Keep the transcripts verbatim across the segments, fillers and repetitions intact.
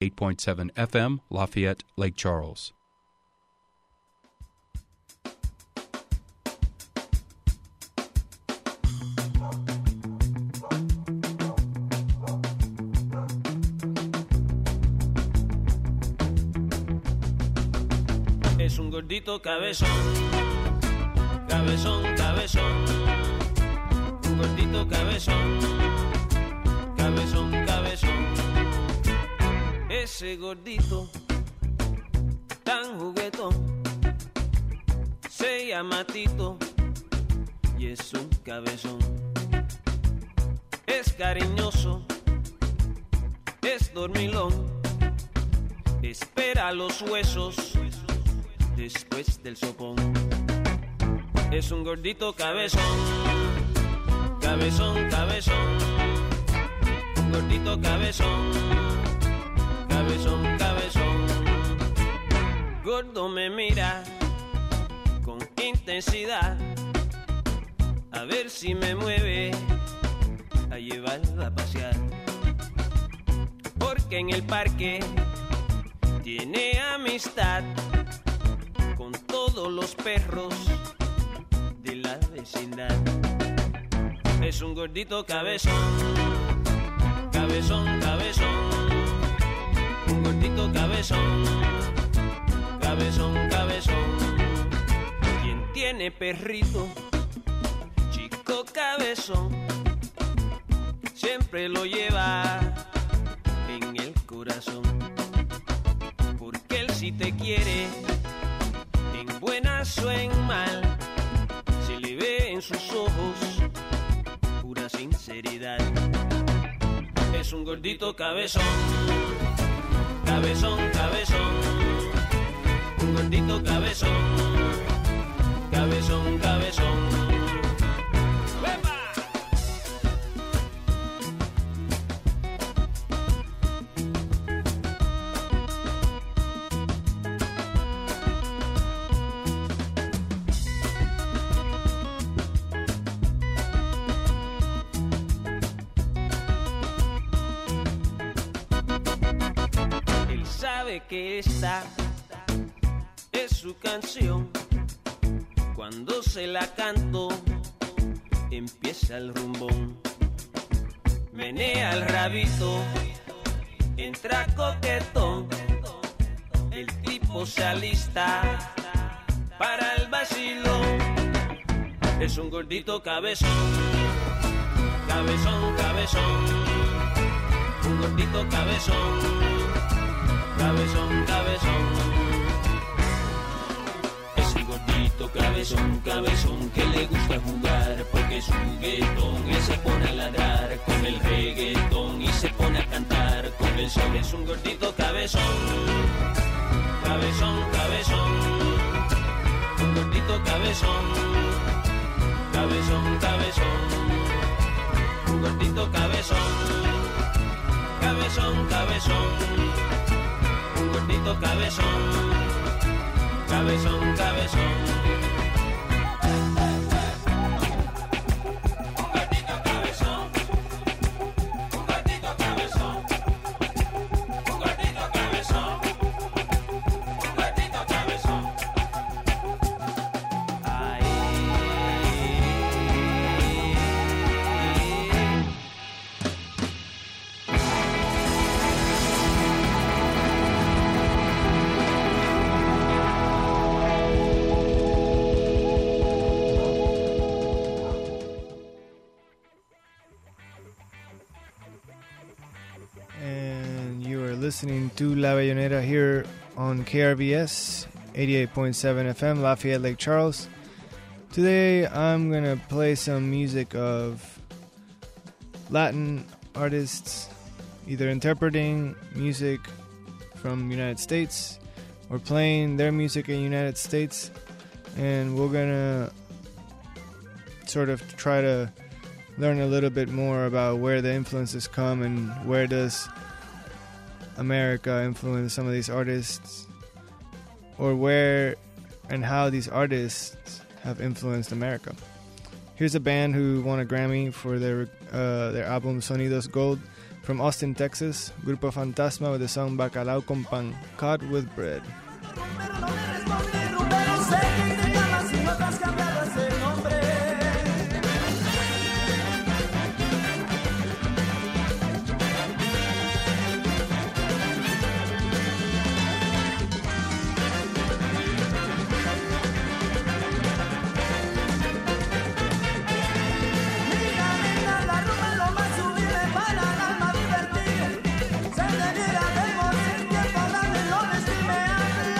eight point seven F M, Lafayette, Lake Charles. Es un gordito cabezón, cabezón, cabezón, un gordito cabezón, cabezón, cabezón. Ese gordito tan juguetón se llama Tito y es un cabezón. Es cariñoso, es dormilón, espera los huesos después del sopón. Es un gordito cabezón, cabezón, cabezón, un gordito cabezón, cabezón, cabezón. Gordo me mira con intensidad a ver si me mueve a llevarla a pasear, porque en el parque tiene amistad con todos los perros de la vecindad. Es un gordito cabezón, cabezón, cabezón, un gordito cabezón, cabezón, cabezón. Quien tiene perrito, chico cabezón, siempre lo lleva en el corazón, porque él sí te quiere, en buenas o en mal, se le ve en sus ojos pura sinceridad. Es un gordito cabezón, cabezón, cabezón, un gordito cabezón, cabezón, cabezón. Que esta es su canción, cuando se la canto empieza el rumbón. Menea el rabito, entra coquetón, el tipo se alista para el vacilón. Es un gordito cabezón, cabezón, cabezón, un gordito cabezón, cabezón, cabezón. Es un gordito cabezón, cabezón, que le gusta jugar porque es un juguetón. Él se pone a ladrar con el reggaetón y se pone a cantar con el sol. Es un gordito cabezón, cabezón, cabezón, un gordito cabezón, cabezón, cabezón, un gordito cabezón, cabezón, cabezón, un gordito cabezón, cabezón, cabezón. Listening to La Bayonera here on K R V S eighty-eight point seven F M, Lafayette, Lake Charles. Today I'm going to play some music of Latin artists, either interpreting music from the United States or playing their music in the United States. And we're going to sort of try to learn a little bit more about where the influences come and where does America influence some of these artists, or where and how these artists have influenced America. Here's a band who won a Grammy for their uh, their album Sonidos Gold. From Austin, Texas, Grupo Fantasma with the song Bacalao con Pan, Caught with Bread. Se debiera de morir, tiempo grande no le estime a mí.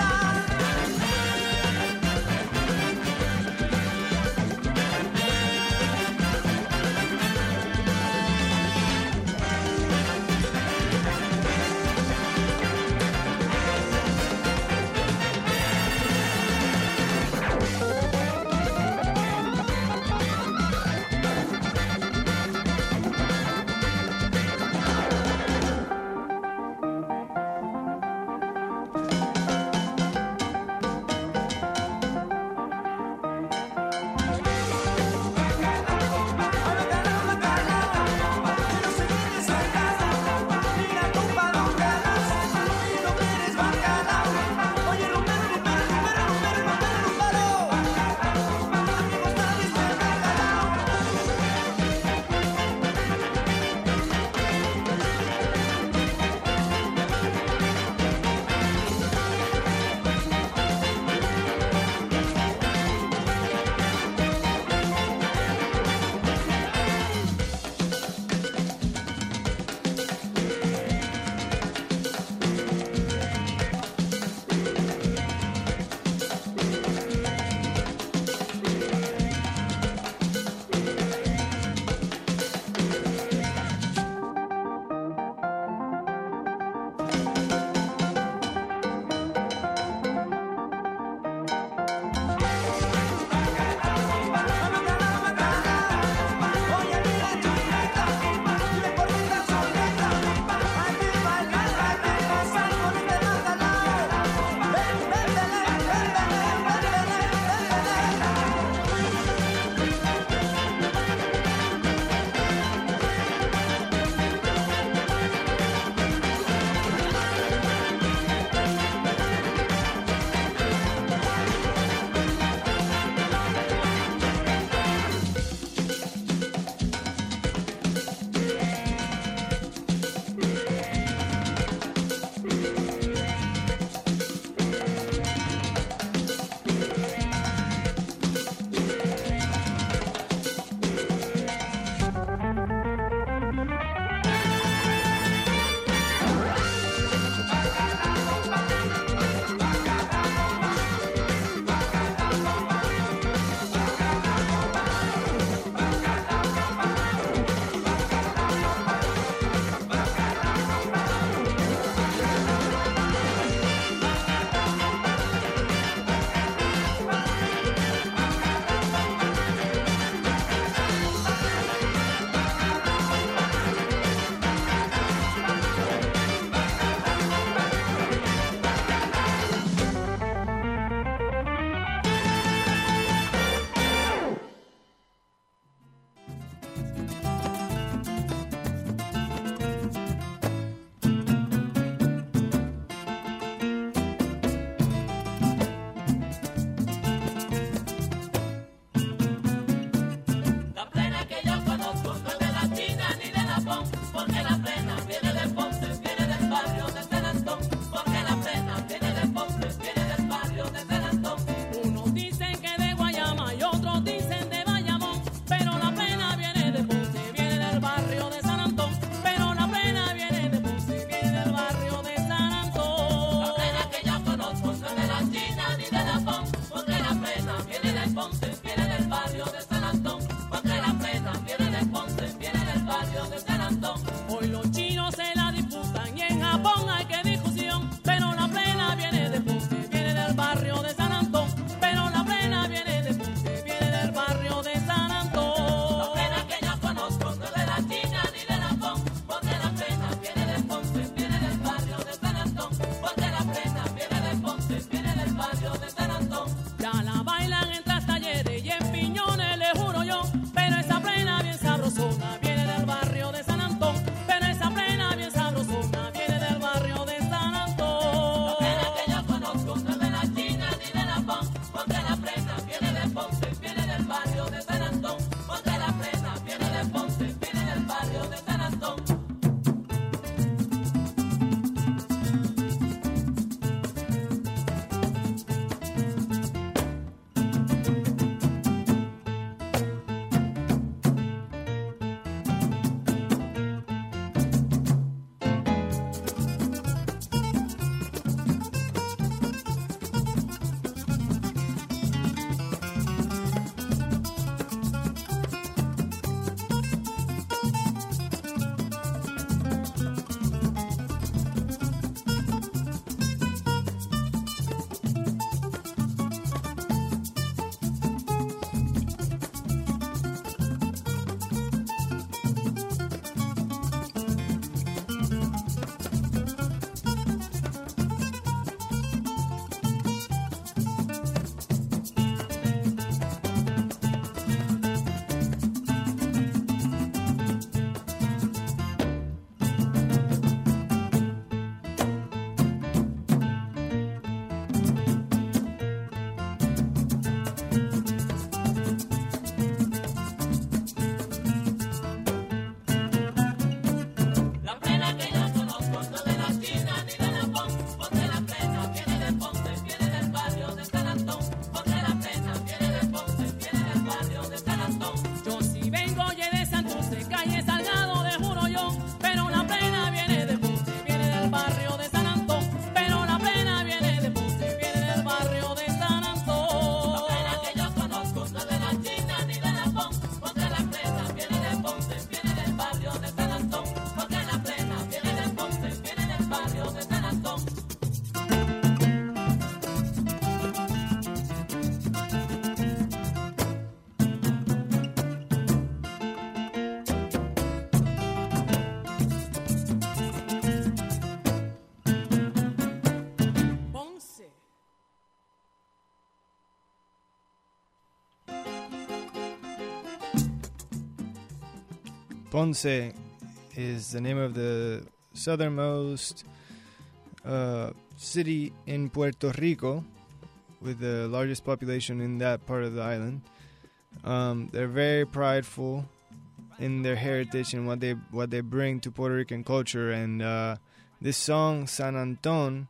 Ponce is the name of the southernmost uh, city in Puerto Rico, with the largest population in that part of the island. Um, they're very prideful in their heritage and what they what they bring to Puerto Rican culture. And uh, this song, San Anton,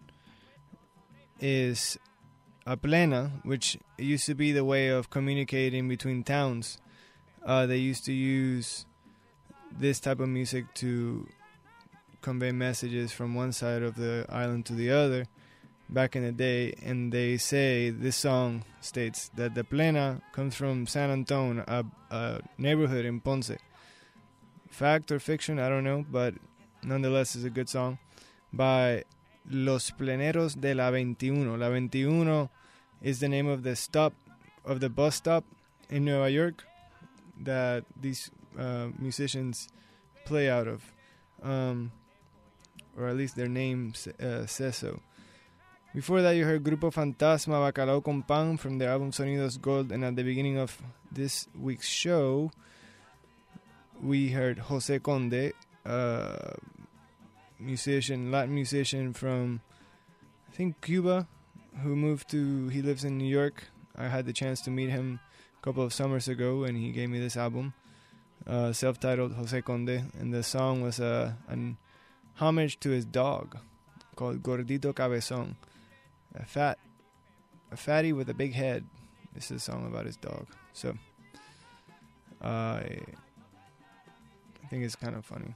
is a plena, which used to be the way of communicating between towns. Uh, they used to use this type of music to convey messages from one side of the island to the other back in the day. And they say, this song states that the plena comes from San Anton, a, a neighborhood in Ponce. Fact or fiction, I don't know, but nonetheless it's a good song by Los Pleneros de la veintiuno. La veintiuno is the name of the stop, of the bus stop in Nueva York that these uh, musicians play out of, um, or at least their name uh, says so. Before that, you heard Grupo Fantasma, Bacalao con Pan from their album Sonidos Gold, and at the beginning of this week's show, we heard José Conde, uh, musician, Latin musician from, I think, Cuba, who moved to, he lives in New York. I had the chance to meet him a couple of summers ago, and he gave me this album, uh, self-titled José Conde, and the song was uh, an homage to his dog called Gordito Cabezón, a fat, a fatty with a big head. This is a song about his dog. So, uh, I think it's kind of funny.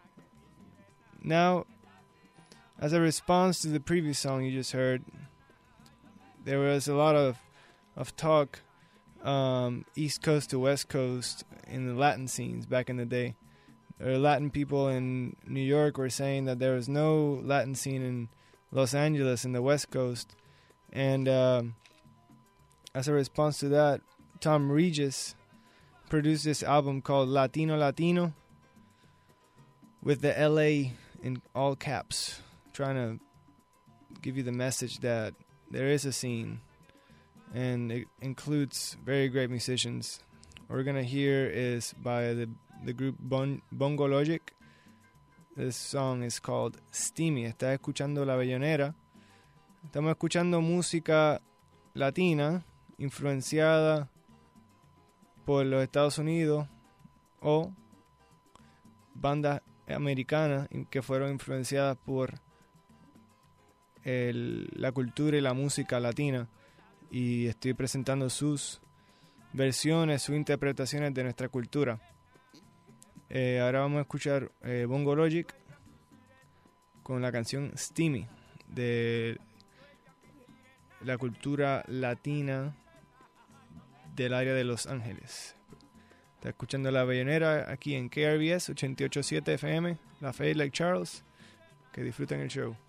Now, as a response to the previous song you just heard, there was a lot of, of talk um, East Coast to West Coast in the Latin scenes back in the day. There were Latin people in New York were saying that there was no Latin scene in Los Angeles in the West Coast. And um, as a response to that, Tom Regis produced this album called Latino Latino with the L A in all caps, trying to give you the message that there is a scene, and it includes very great musicians. What we're going to hear is by the, the group bon, Bongo Logic. This song is called Steamy. Está escuchando La Bellonera. Estamos escuchando música latina influenciada por los Estados Unidos o bandas americanas que fueron influenciadas por el, la cultura y la música latina, y estoy presentando sus versiones, sus interpretaciones de nuestra cultura. Eh, ahora vamos a escuchar eh, Bongo Logic con la canción Steamy de la cultura latina del área de Los Ángeles. Está escuchando La Bellonera aquí en K R V S ochenta y ocho punto siete F M, Lafayette Lake Charles. Que disfruten el show.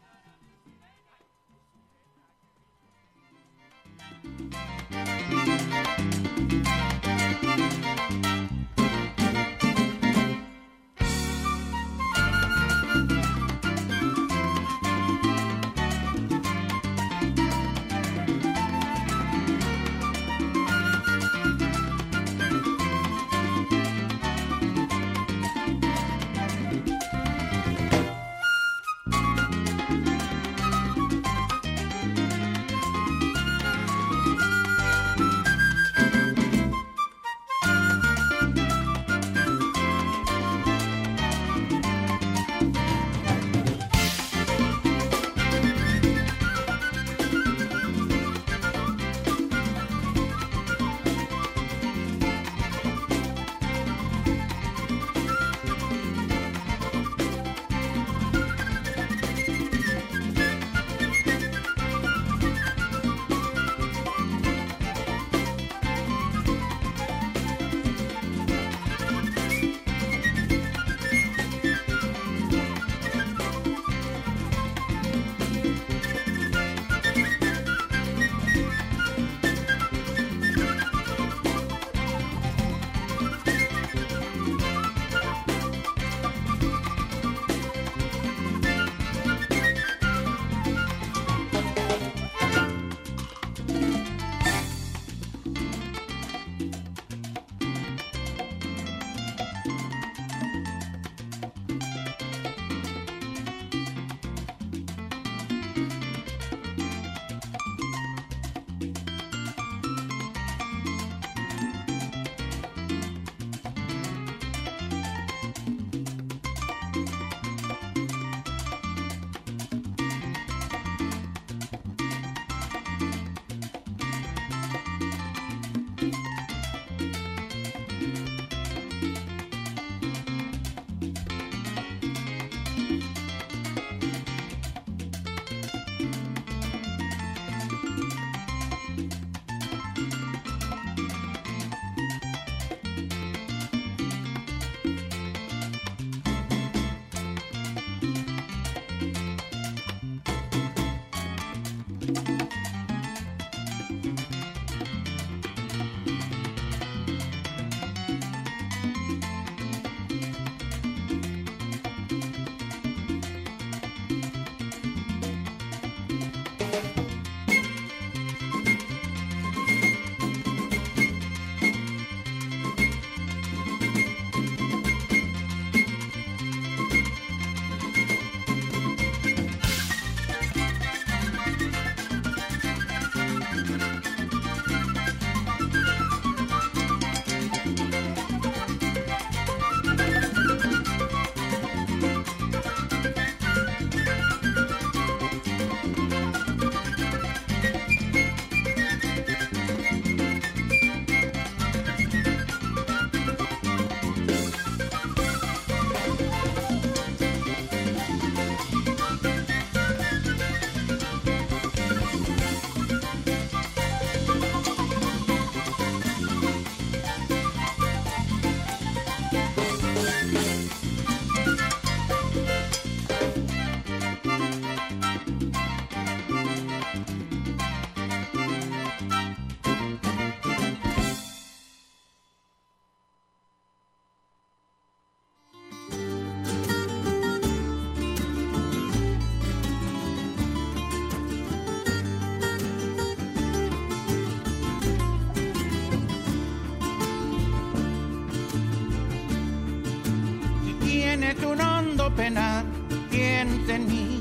tienes un hondo penar, piensa en mí.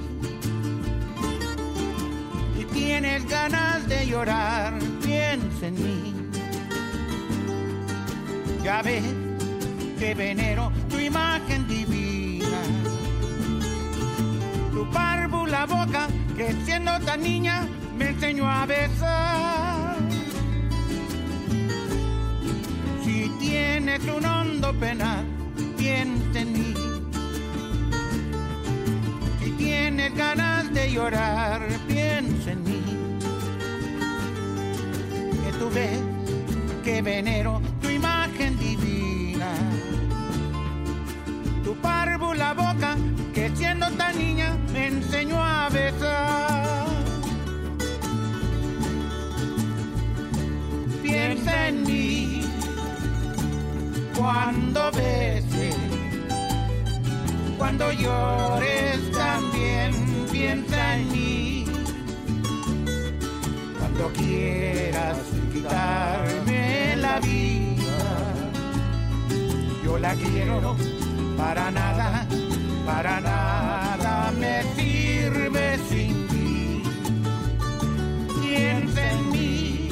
Si tienes ganas de llorar, piensa en mí. Ya ves que venero tu imagen divina, tu párvula boca que siendo tan niña me enseñó a besar. Si tienes un hondo penar, piensa en mí. Si tienes ganas de llorar, piensa en mí. Que tú ves que venero tu imagen divina, tu párvula boca que siendo tan niña me enseñó a besar. Piensa en mí cuando beses, cuando llores también piensa en mí. Cuando quieras quitarme la vida, yo la quiero, para nada, para nada me sirve sin ti. Piensa en mí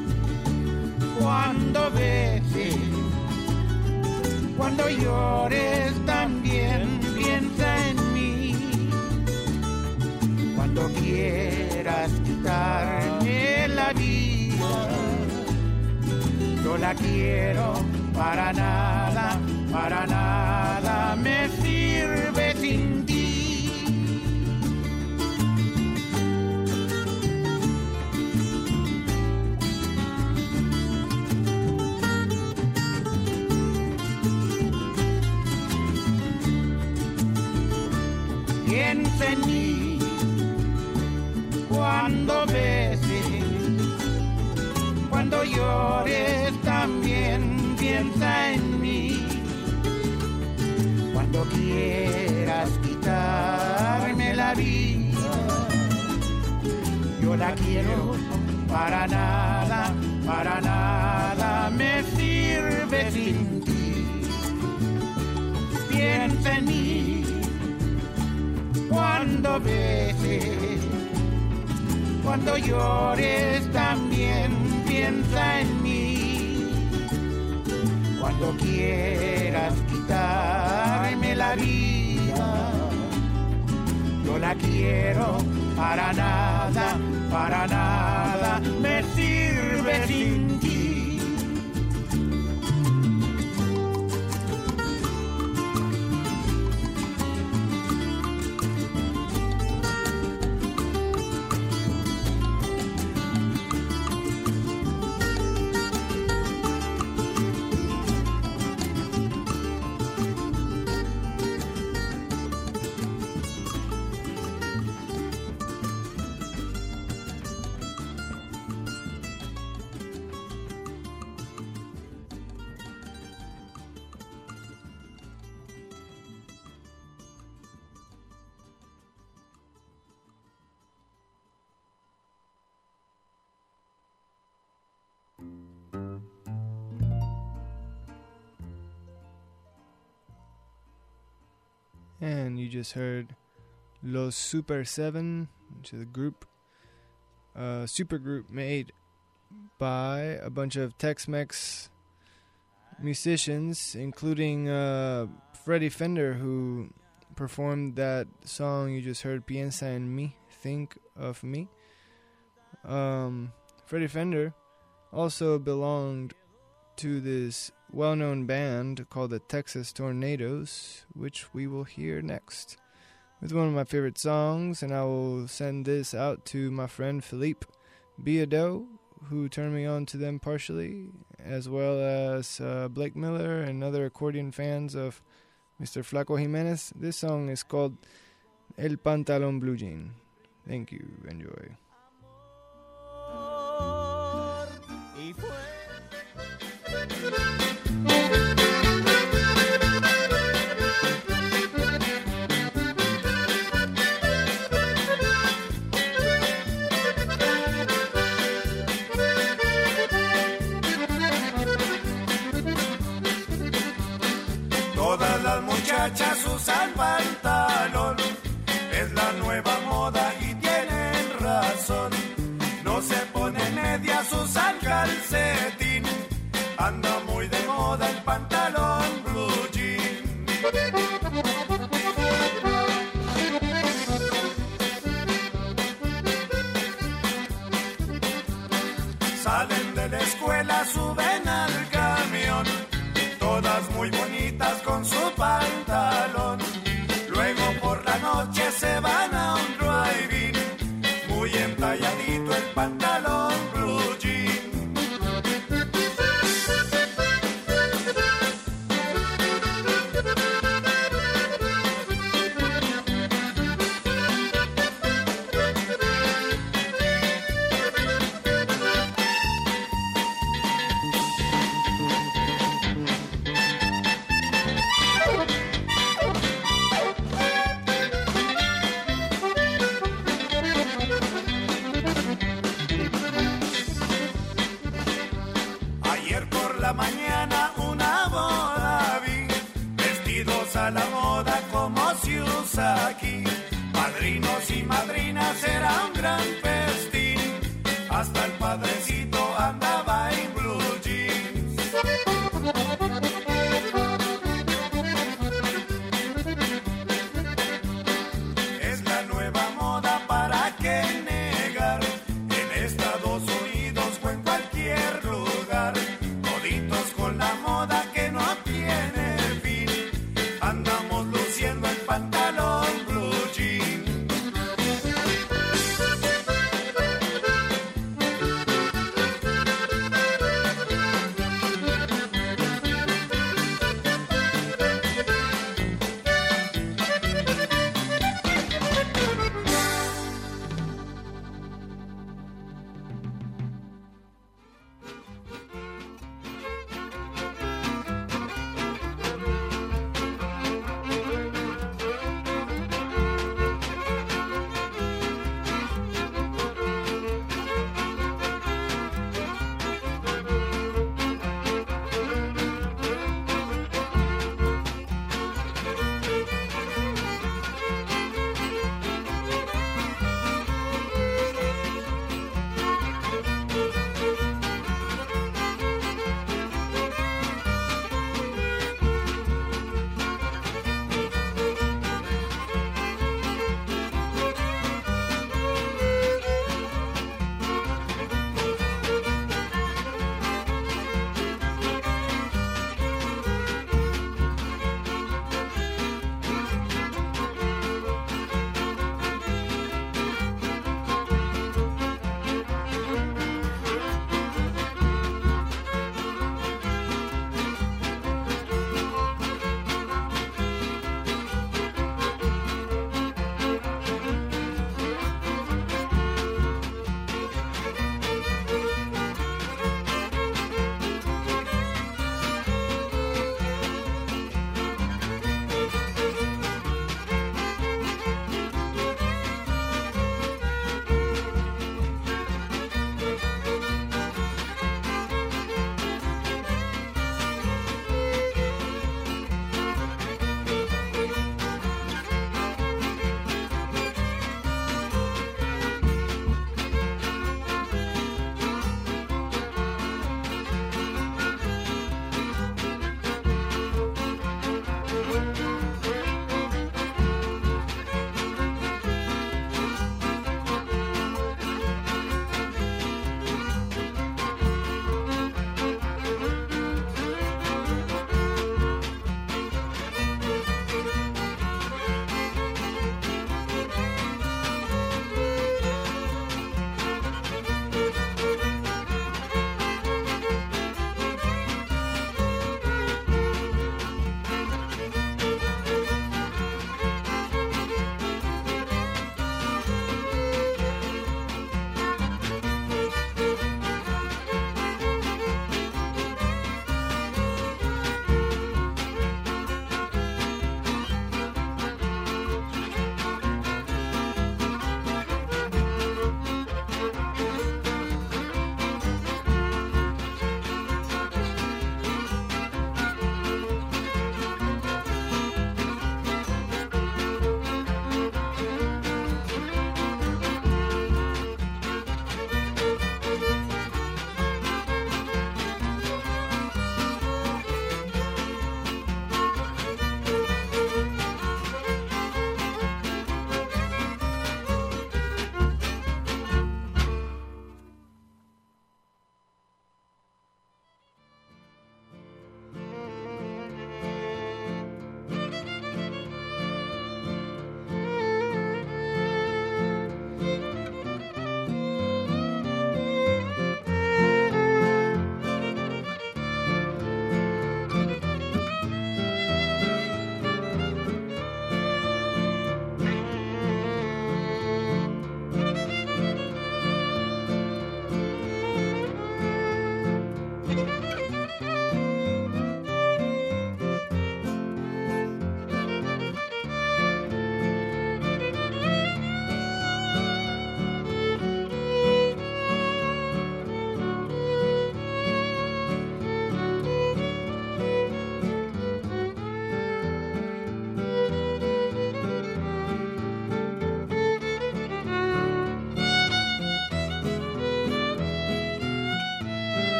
cuando beses, cuando llores también piensa en mí. Cuando quieras quitarme la vida, yo la quiero, para nada, para nada me sirve sin ti. Piensa en mí cuando beses, cuando llores también piensa en mí. Cuando quieras quitarme la vida, yo la quiero, para nada, para nada me sirve sin ti. Piensa en mí cuando beses, cuando llores también piensa en mí. Cuando quieras quitarme la vida, yo la quiero, para nada, para nada me sirve sin ti. And you just heard Los Super Seven, which is a group, uh, super group made by a bunch of Tex-Mex musicians, including uh, Freddie Fender, who performed that song you just heard, Piensa en mí, Think of Me. Um, Freddie Fender also belonged to this well-known band called the Texas Tornadoes, which we will hear next with one of my favorite songs, and I will send this out to my friend Philippe Biado, who turned me on to them partially, as well as uh, Blake Miller and other accordion fans of Mister Flaco Jimenez. This song is called El Pantalón Blue Jean. Thank you. Enjoy. Todas las muchachas corazón. No se pone medias, usa el calcetín. Anda muy de moda el pantalón blue jean. Salen de la escuela, suben al camión, todas muy bonitas con su pantalón. Luego por la noche se van a un drive-in, muy entalladito el pantalón blue jean. Mañana una boda vi, vestidos a la moda como se usa aquí. Padrinos y madrinas era un gran festín, hasta el padrecito andaba en blue jeans. Es la nueva moda, ¿para qué negar? En Estados Unidos o en cualquier lugar, con la moda que no tiene fin, andamos luciendo el pantalón blue jean.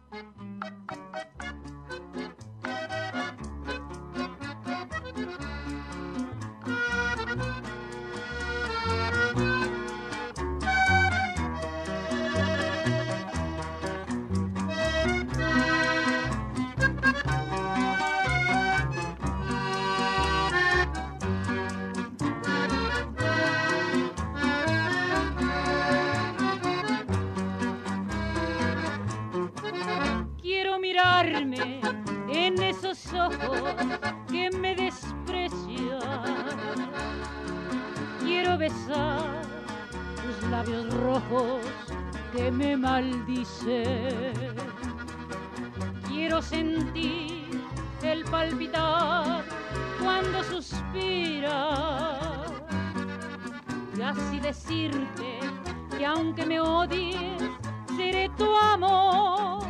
En esos ojos que me desprecian, quiero besar tus labios rojos que me maldicen, quiero sentir el palpitar cuando suspiras y así decirte que aunque me odies seré tu amor.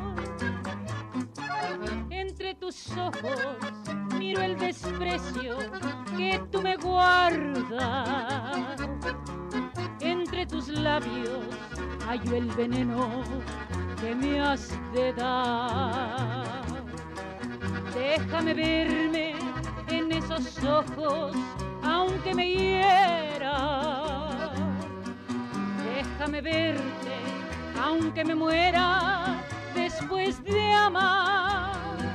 Entre tus ojos miro el desprecio que tú me guardas. Entre tus labios hallo el veneno que me has de dar. Déjame verme en esos ojos aunque me hiera. Déjame verte aunque me muera después de amar.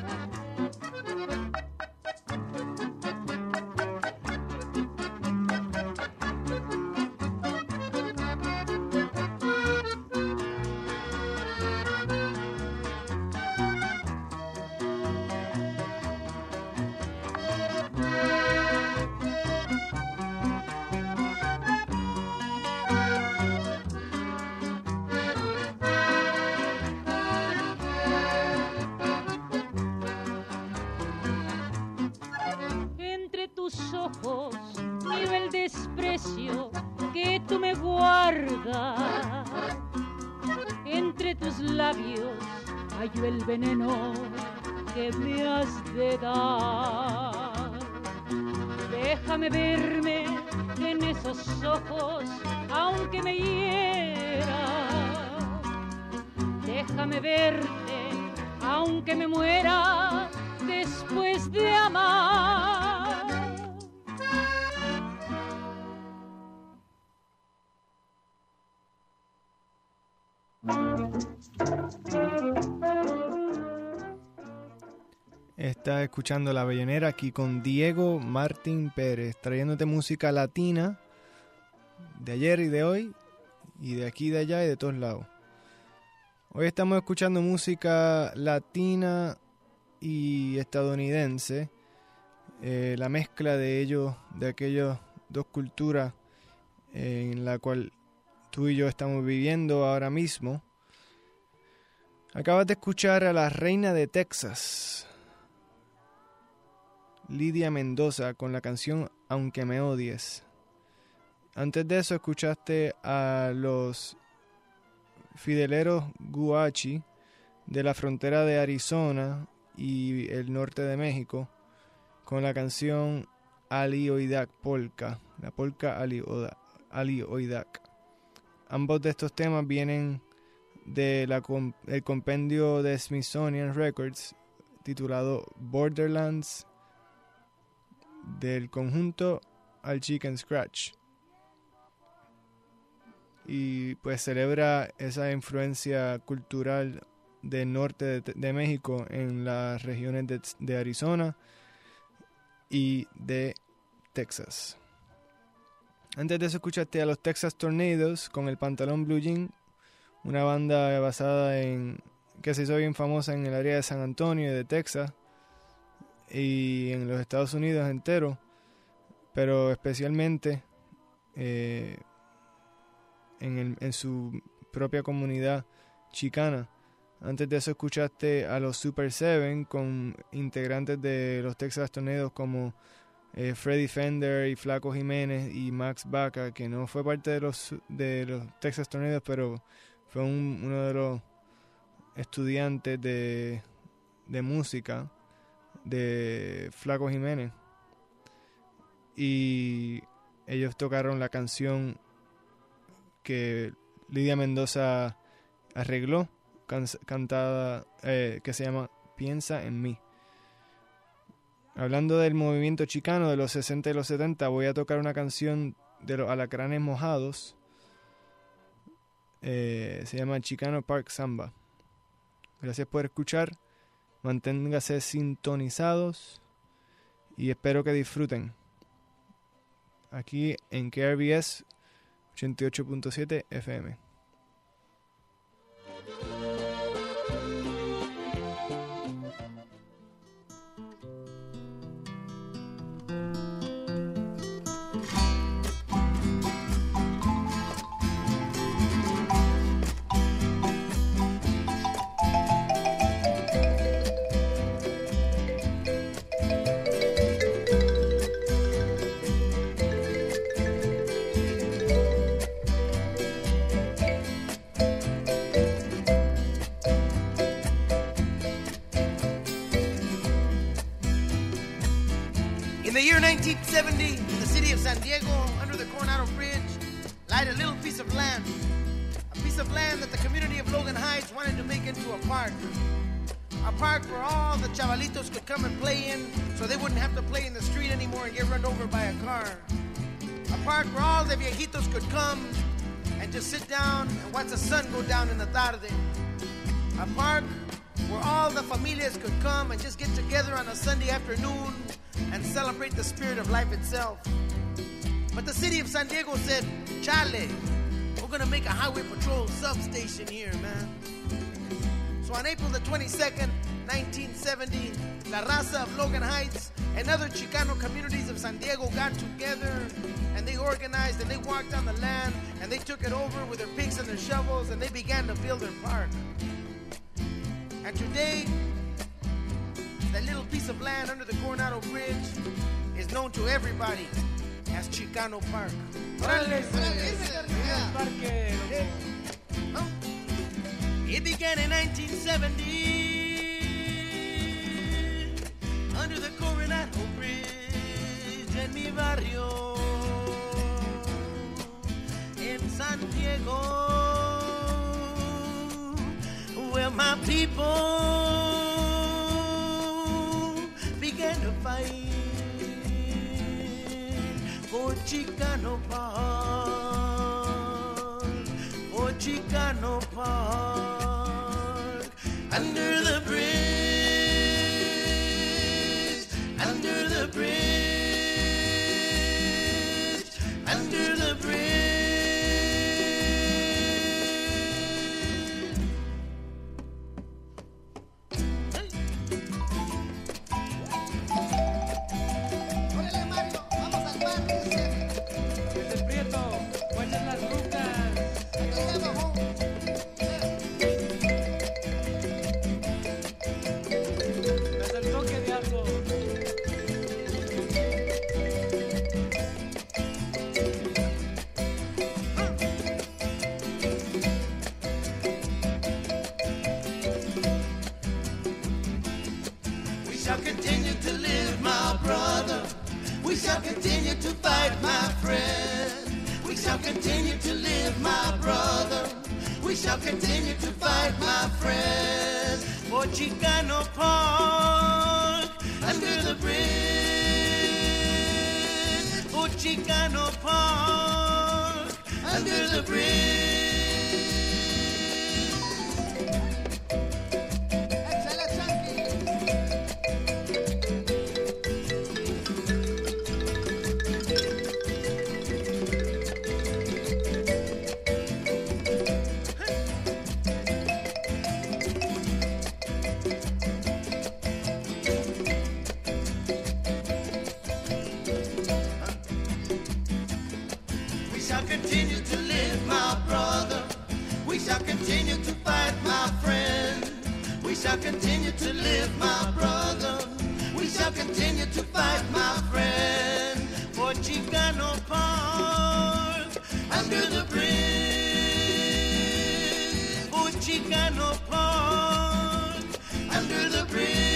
Miro el desprecio que tú me guardas. Entre tus labios hallo el veneno que me has de dar. Déjame verme en esos ojos aunque me hiera. Déjame verte aunque me muera después de amar. Estás escuchando La Bellonera aquí con Diego Martín Pérez, trayéndote música latina de ayer y de hoy, y de aquí, de allá y de todos lados. Hoy estamos escuchando música latina y estadounidense, eh, la mezcla de ellos, de aquellas dos culturas eh, en la cual tú y yo estamos viviendo ahora mismo. Acabas de escuchar a la reina de Texas, Lidia Mendoza, con la canción Aunque me odies. Antes de eso escuchaste a los fideleros Guachi de la frontera de Arizona y el norte de México con la canción Ali Oidak Polka, la polka Ali, Oda, Ali Oidak. Ambos de estos temas vienen del de compendio de Smithsonian Records titulado Borderlands, del conjunto Al Chicken Scratch, y pues celebra esa influencia cultural del norte de, de México en las regiones de, de Arizona y de Texas. Antes de eso escuchaste a los Texas Tornadoes con el Pantalón Blue Jean, una banda basada en que se hizo bien famosa en el área de San Antonio y de Texas y en los Estados Unidos entero, pero especialmente eh, en, el, en su propia comunidad chicana. Antes de eso escuchaste a los Super Seven con integrantes de los Texas Tornadoes como eh, Freddy Fender y Flaco Jiménez y Max Baca, que no fue parte de los, de los Texas Tornadoes, pero fue un, uno de los estudiantes de, de música de Flaco Jiménez, y ellos tocaron la canción que Lidia Mendoza arregló can- cantada eh, que se llama Piensa en mí. Hablando del movimiento chicano de los sesenta y los setenta, voy a tocar una canción de los Alacranes Mojados. Eh, se llama Chicano Park Samba. Gracias por escuchar. Manténganse sintonizados y espero que disfruten. Aquí en K R V S ochenta y ocho punto siete F M. nineteen seventy, in the city of San Diego, under the Coronado Bridge, lied a little piece of land. A piece of land that the community of Logan Heights wanted to make into a park. A park where all the chavalitos could come and play in, so they wouldn't have to play in the street anymore and get run over by a car. A park where all the viejitos could come and just sit down and watch the sun go down in the tarde. A park where all the familias could come and just get together on a Sunday afternoon and celebrate the spirit of life itself. But the city of San Diego said, chale, we're gonna make a highway patrol substation here, man. So on April the twenty-second, nineteen seventy, La Raza of Logan Heights and other Chicano communities of San Diego got together and they organized and they walked on the land and they took it over with their picks and their shovels and they began to build their park. And today, that little piece of land under the Coronado Bridge is known to everybody as Chicano Park. It began in nineteen seventy under the Coronado Bridge en mi barrio in San Diego, where my people began to fight for Chicano Park, for Chicano Park, under the bridge, under the bridge, under the bridge. Chicano Park, under the bridge, oh Chicano Park, under the bridge. Continue to live, my brother. We shall continue to fight, my friend, for Chicano Park, under the bridge, for Chicano Park, under the bridge.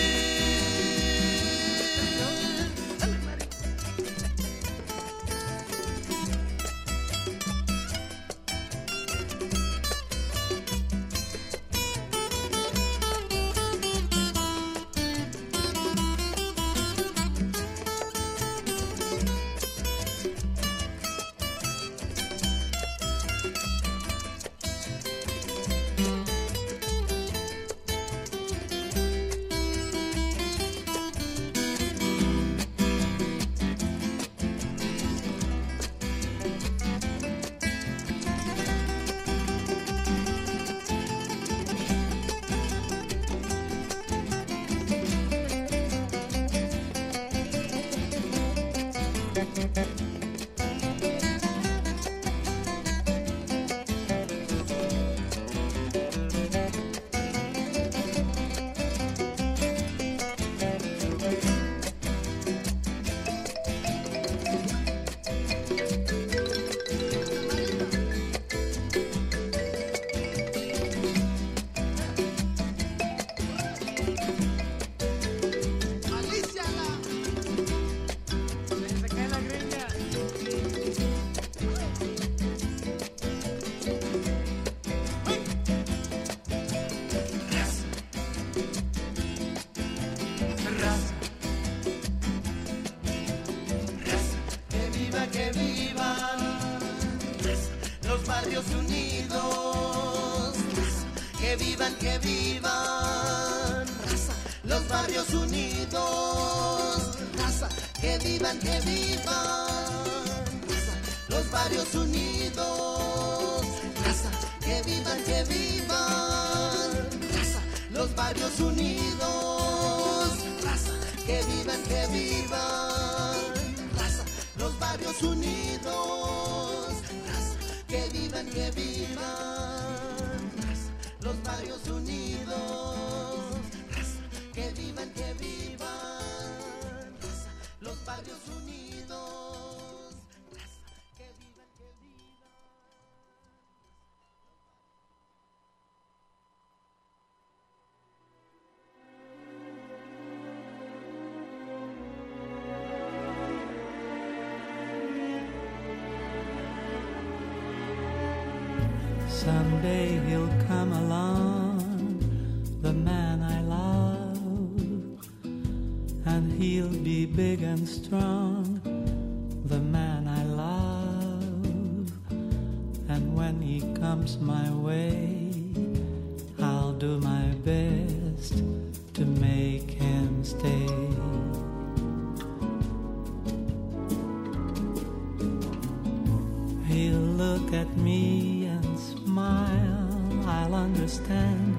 barrios unidos, que vivan, que vivan, los barrios unidos, que vivan, que vivan, los barrios unidos, que vivan, que vivan, los barrios unidos, que vivan, que vivan, los barrios unidos, que vivan, que vivan, los barrios unidos, que vivan, que vivan, los barrios unidos, que vivan, que vivan. Someday he'll come along, the man I love, and he'll be big and strong, the man I love. And when he comes my way, I'll do my best to make him stay. He'll look at me and smile, I'll understand,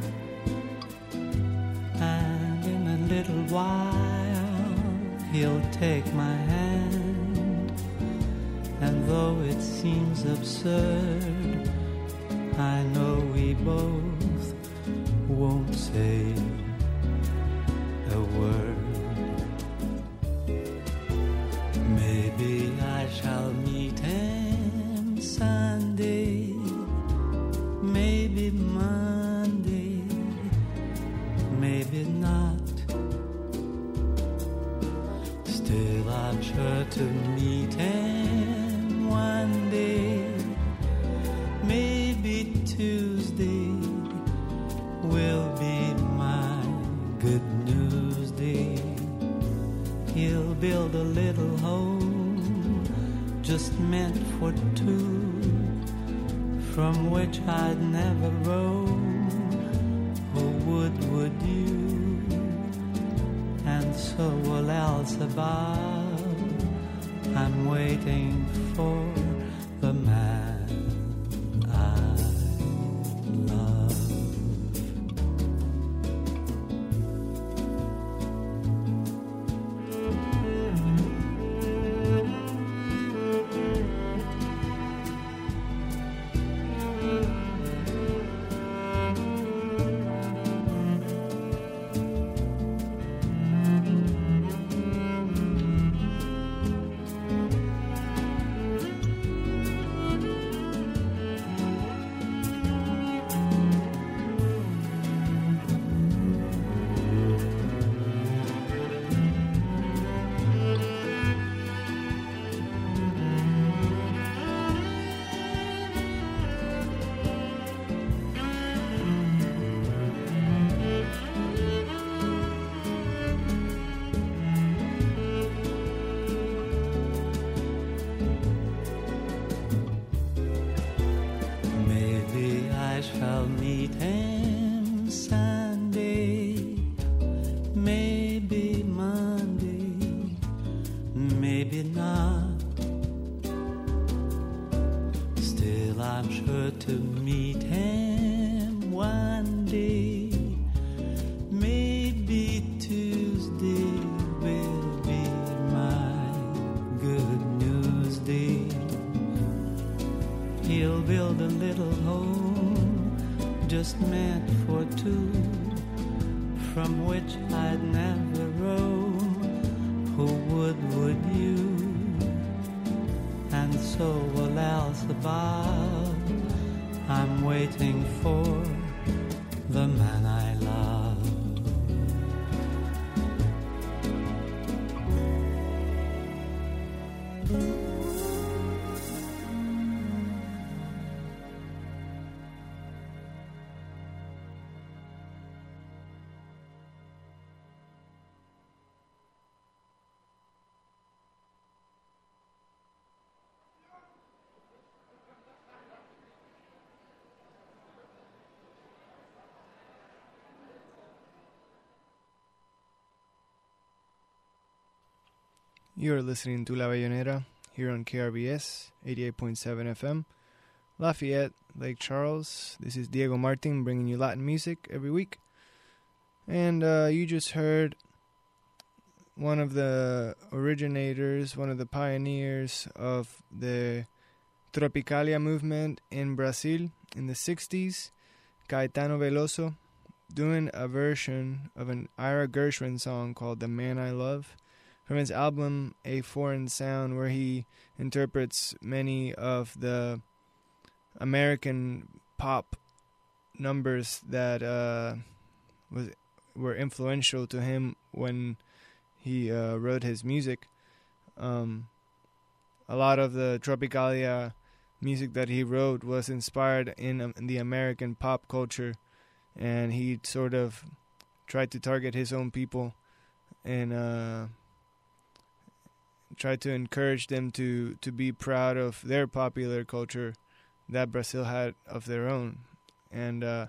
and in a little while he'll take my hand. And though it seems absurd, I know we both won't say a word. Maybe I shall meet him Sunday, maybe Monday, maybe not. Still I'm sure to meet him one day, maybe Tuesday will be my good news day. He'll build a little home just meant for two, from which I'd never roam. Oh, would, would you? And so will Elzebub. I'm waiting for the man I love. I'll meet him Sunday, maybe Monday, maybe not. Still I'm sure to meet him one day, maybe Tuesday will be my good news day. He'll build a little home just meant for two, from which I'd never roam. Who would, would you? And so will Elzebub. I'm waiting for the man I love. You're listening to La Bayonera here on K R B S eighty-eight point seven F M, Lafayette, Lake Charles. This is Diego Martin bringing you Latin music every week. And uh, you just heard one of the originators, one of the pioneers of the Tropicalia movement in Brazil in the sixties, Caetano Veloso, doing a version of an Ira Gershwin song called The Man I Love from his album A Foreign Sound, where he interprets many of the American pop numbers that uh, was were influential to him when he uh, wrote his music. Um, a lot of the Tropicalia music that he wrote was inspired in, um, in the American pop culture, and he sort of tried to target his own people and uh, tried to encourage them to, to be proud of their popular culture that Brazil had of their own. And uh,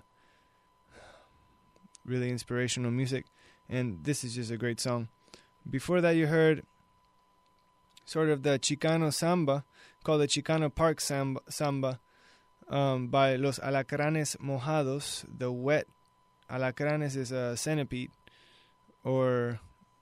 really inspirational music. And this is just a great song. Before that, you heard sort of the Chicano samba, called the Chicano Park Samba, samba um, by Los Alacranes Mojados. The wet alacranes is a centipede, or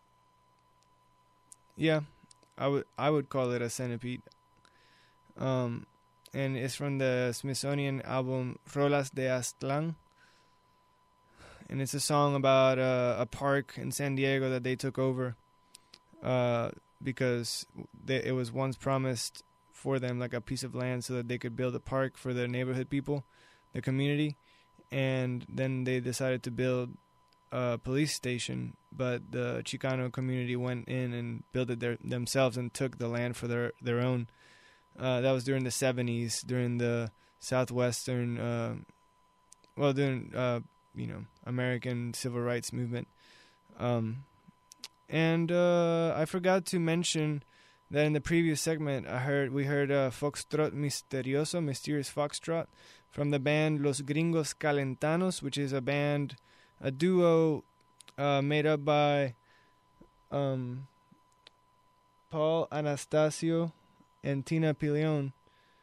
yeah, I would I would call it a centipede. Um, and it's from the Smithsonian album Rolas de Aztlán. And it's a song about uh, a park in San Diego that they took over uh, because they, it was once promised for them, like a piece of land so that they could build a park for their neighborhood people, the community. And then they decided to build a police station, but the Chicano community went in and built it their, themselves and took the land for their, their own. Uh, that was during the seventies, during the Southwestern, uh, well, during, uh, you know, American civil rights movement. Um, and uh, I forgot to mention that in the previous segment, I heard we heard uh, Foxtrot Misterioso, Mysterious Foxtrot, from the band Los Gringos Calentanos, which is a band, a duo uh, made up by um, Paul Anastasio and Tina Pilion,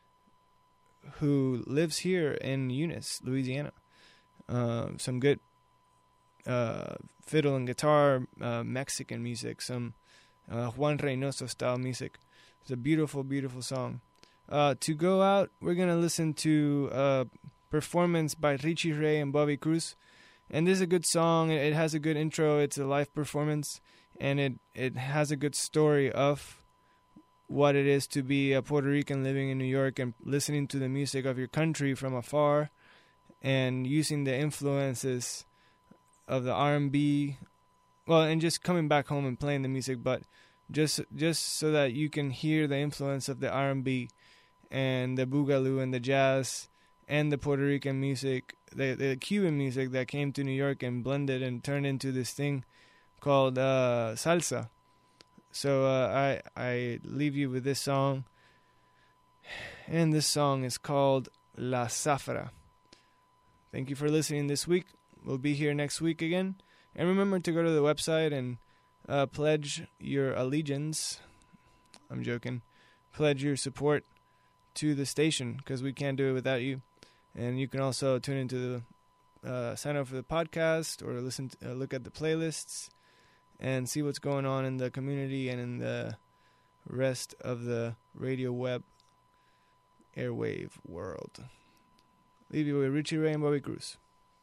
who lives here in Eunice, Louisiana. Uh, some good uh, fiddle and guitar, uh, Mexican music, some uh, Juan Reynoso style music. It's a beautiful, beautiful song. Uh, to go out, we're going to listen to a performance by Richie Ray and Bobby Cruz. And this is a good song. It has a good intro. It's a live performance. And it, it has a good story of what it is to be a Puerto Rican living in New York and listening to the music of your country from afar and using the influences of the R and B, well, and just coming back home and playing the music, but just just so that you can hear the influence of the R and B and the boogaloo and the jazz and the Puerto Rican music, the, the Cuban music that came to New York and blended and turned into this thing called uh, salsa. So uh, I I leave you with this song, and this song is called La Zafra. Thank you for listening this week. We'll be here next week again. And remember to go to the website and uh, pledge your allegiance. I'm joking. Pledge your support to the station, because we can't do it without you. And you can also tune into the, uh, sign up for the podcast or listen to, uh, look at the playlists and see what's going on in the community and in the rest of the radio web airwave world. Leave you with Richie Ray and Bobby Cruz.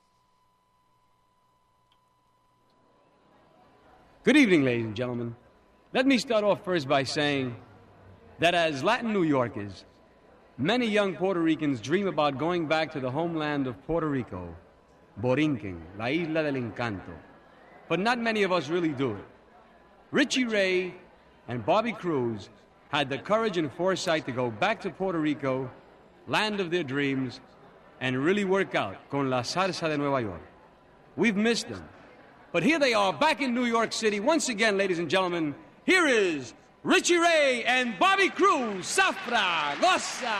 Good evening, ladies and gentlemen. Let me start off first by saying that as Latin New Yorkers, many young Puerto Ricans dream about going back to the homeland of Puerto Rico, Borinquen, la Isla del Encanto. But not many of us really do it. Richie Ray and Bobby Cruz had the courage and foresight to go back to Puerto Rico, land of their dreams, and really work out con la salsa de Nueva York. We've missed them. But here they are back in New York City once again, ladies and gentlemen. Here is Richie Ray and Bobby Cruz, Zafra, Goza.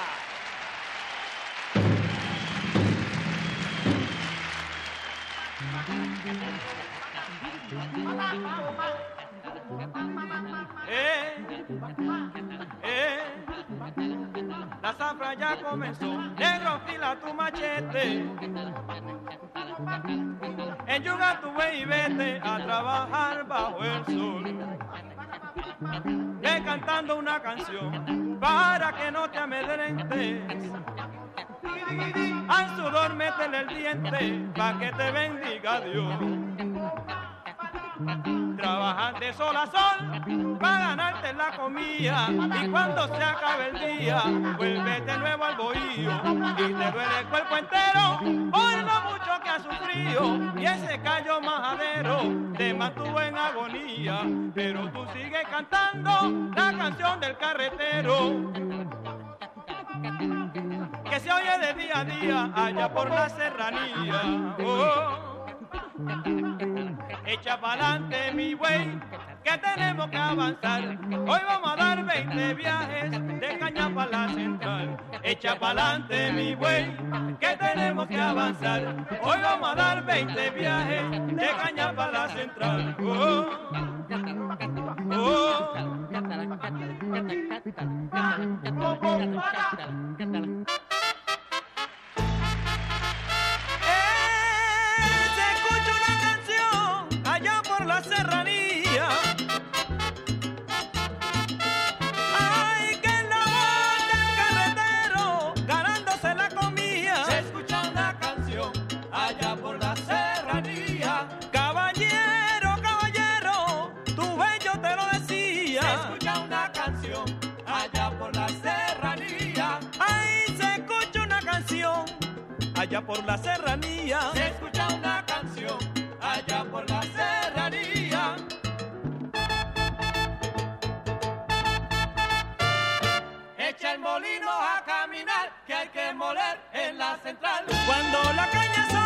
Bye. Eh, eh, la zafra ya comenzó, negro fila tu machete. Enyuga tu buey y vete a trabajar bajo el sol. Ve cantando una canción para que no te amedrentes. Al sudor métele el diente pa' que te bendiga Dios. Trabajas de sol a sol para ganarte la comida y cuando se acabe el día vuelves de nuevo al bohío y te duele el cuerpo entero por lo mucho que has sufrido y ese callo majadero te mantuvo en agonía, pero tú sigues cantando la canción del carretero que se oye de día a día allá por la serranía. Oh. Echa pa'lante mi güey, que tenemos que avanzar. Hoy vamos a dar veinte viajes de Caña pa' la central. Echa pa'lante mi güey, que tenemos que avanzar. Hoy vamos a dar veinte viajes de Caña pa' la central. Oh, oh. La serranía, ay, que en la voz del carretero ganándose la comida se escucha una canción allá por la serranía. Caballero, caballero, tu bello te lo decía. Se escucha una canción allá por la serranía. Ay, se escucha una canción allá por la serranía. Se escucha una canción allá por la serranía. Echa el molino a caminar, que hay que moler en la central. Cuando la caña